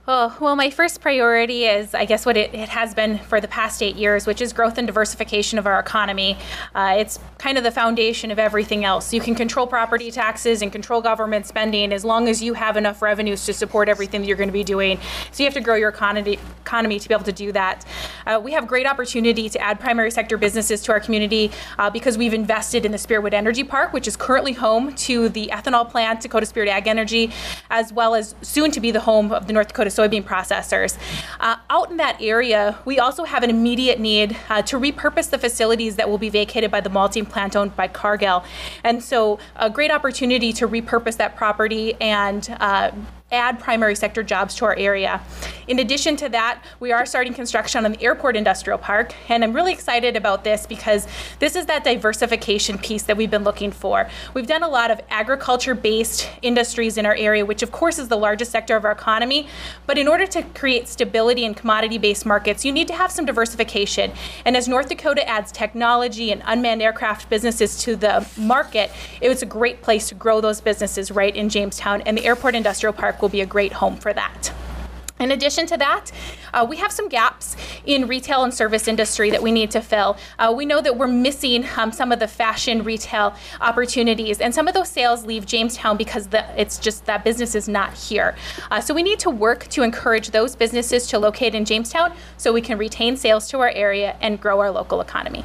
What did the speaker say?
Oh, well, my first priority is, I guess, what it has been for the past 8 years, which is growth and diversification of our economy. It's kind of the foundation of everything else. You can control property taxes and control government spending as long as you have enough revenues to support everything that you're going to be doing. So you have to grow your economy to be able to do that. We have great opportunity to add primary sector businesses to our community because we've invested in the Spearwood Energy Park, which is currently home to the ethanol plant, Dakota Spirit Ag Energy, as well as soon to be the home of the North Dakota soybean processors. Out in that area, we also have an immediate need to repurpose the facilities that will be vacated by the malting plant owned by Cargill. And so a great opportunity to repurpose that property and add primary sector jobs to our area. In addition to that, we are starting construction on the Airport Industrial Park, and I'm really excited about this because this is that diversification piece that we've been looking for. We've done a lot of agriculture-based industries in our area, which of course is the largest sector of our economy, but in order to create stability in commodity-based markets, you need to have some diversification. And as North Dakota adds technology and unmanned aircraft businesses to the market, it was a great place to grow those businesses right in Jamestown, and the Airport Industrial Park will be a great home for that. In addition to that, we have some gaps in retail and service industry that we need to fill. We know that we're missing some of the fashion retail opportunities, and some of those sales leave Jamestown because it's just that business is not here. So we need to work to encourage those businesses to locate in Jamestown so we can retain sales to our area and grow our local economy.